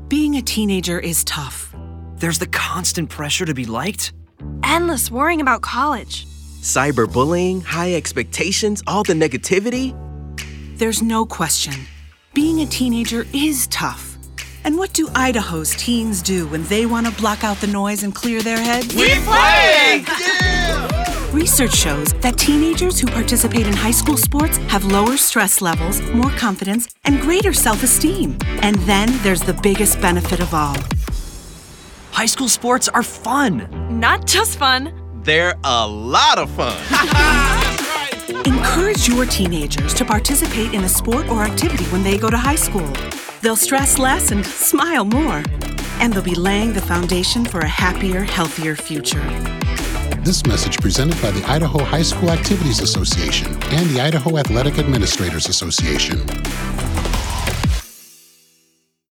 Being a teenager is tough. There's the constant pressure to be liked. Endless worrying about college. Cyberbullying, high expectations, all the negativity. There's no question. Being a teenager is tough. And what do Idaho's teens do when they want to block out the noise and clear their heads? We play! Research shows that teenagers who participate in high school sports have lower stress levels, more confidence, and greater self-esteem. And then there's the biggest benefit of all. High school sports are fun. Not just fun. They're a lot of fun. Encourage your teenagers to participate in a sport or activity when they go to high school. They'll stress less and smile more. And they'll be laying the foundation for a happier, healthier future. This message presented by the Idaho High School Activities Association and the Idaho Athletic Administrators Association.